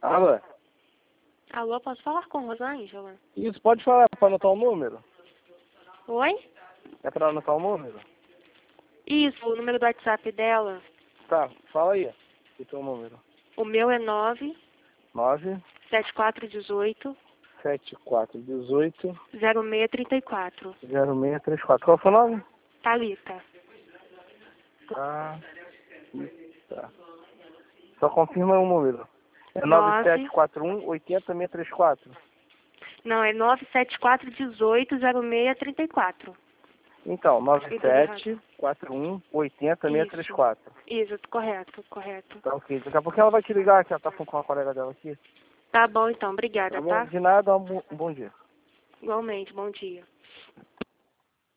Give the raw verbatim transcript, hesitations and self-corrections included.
Alô? Alô, posso falar com Rosângela? Isso, pode falar para anotar o número? Oi? É para anotar o número? Isso, o número do WhatsApp dela. Tá, fala aí. E teu número? O meu é nove nove sete quatro um oito sete quatro um oito zero seis três quatro. zero seis três quatro. Qual foi o nome? Thalita. Tá. Tá. Só confirma o número. É nove Nove. sete quatro um oito zero seis três quatro. Não, é nove sete quatro um oito zero seis três quatro. Então, nove Escrito sete quatro um oito zero seis três quatro. Isso, correto, correto. Tá ok. Daqui a pouco ela vai te ligar, que ela tá com a colega dela aqui. Tá bom então, Tá obrigada, bom? tá? De nada, um bom um bom dia. Igualmente, bom dia.